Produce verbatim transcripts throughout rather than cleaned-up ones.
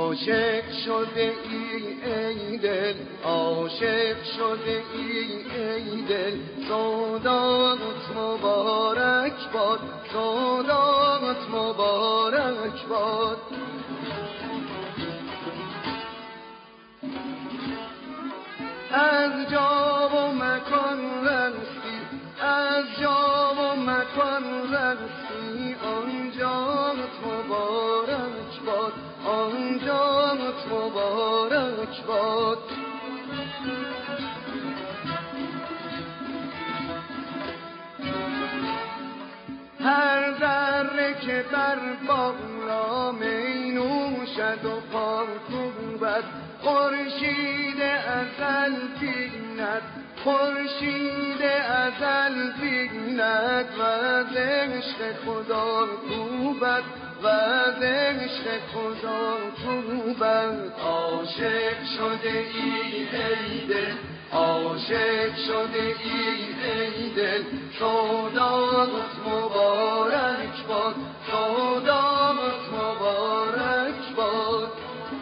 عاشق شده ای ای دل، عاشق شده ای ای دل، سودات مبارک باد، سودات مبارک باد. از جا و مکان رستی، از جا و مکان رستی، آنجات مبارک باد، آنجات مبارک باد. هر ذره که بر بالا می نوشد و پاکوبد، خورشید ازل بیند، خورشید ازل بیند، و از عشق خدا کوبد، و از عشق خدا کوبد. عاشق شده ای ای دل، عاشق شده ای ای دل، سودات مبارک باد، سودات مبارک باد.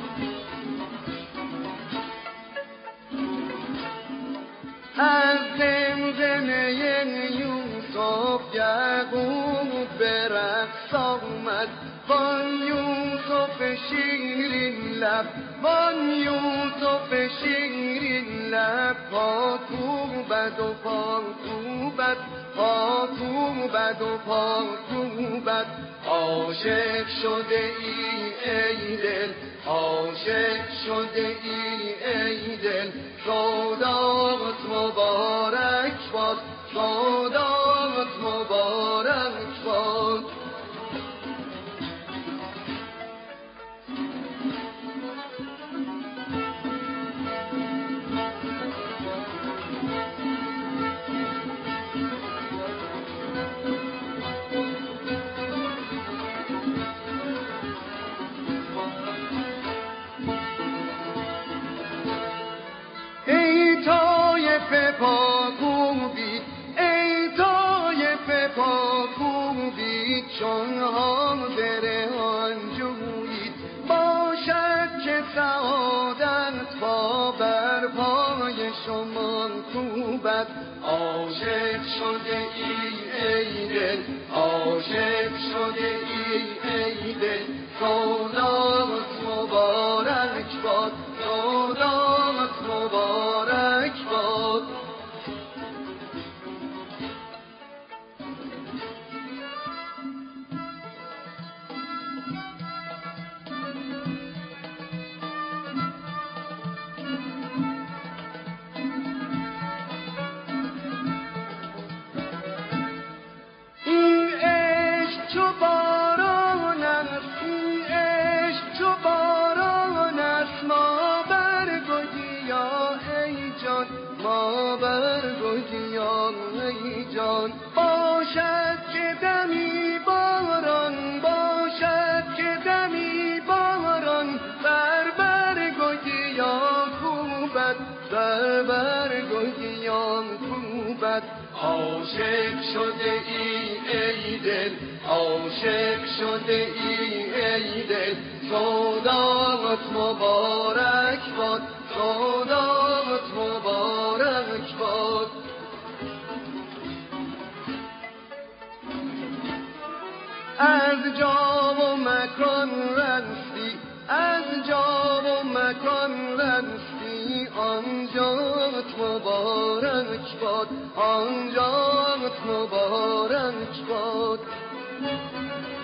از زمزمه یوسف یعقوب به رقص آمد، وان یوسف شیرین لب، وان یوسف شیرین لب، پاکوبد و پاکوبد، پاکوبد و پاکوبد. عاشق شده ای ای دل، عاشق شده ای ای دل، سودات مبارک باد، سودات مبارک باد. ای طایفه پاکوبید، ای طایفه پاکوبید، چون حاضر آن جویید، باشد که سعادت پا بر پای شما کوبد. عاشق شده ای ای دل، عاشق شده ای ای دل، سودات مبارک باد، سودات مبارک باد. این عشق چو باران است، این عشق چو باران است، ما برگ و گیاه ای جان، ما برگ و گیاه ای جان. باشد که دمی باران، باشد که دمی باران، بر برگ و گیاه کوبد، بر برگ و گیاه کوبد. عاشق شده ای ای دل، عاشق شده ای ای دل، سودات مبارک باد، سودات مبارک باد. از جا و مکان رستی، از جا و مکان رستی، آنجات مبارک باد، آنجات مبارک باد.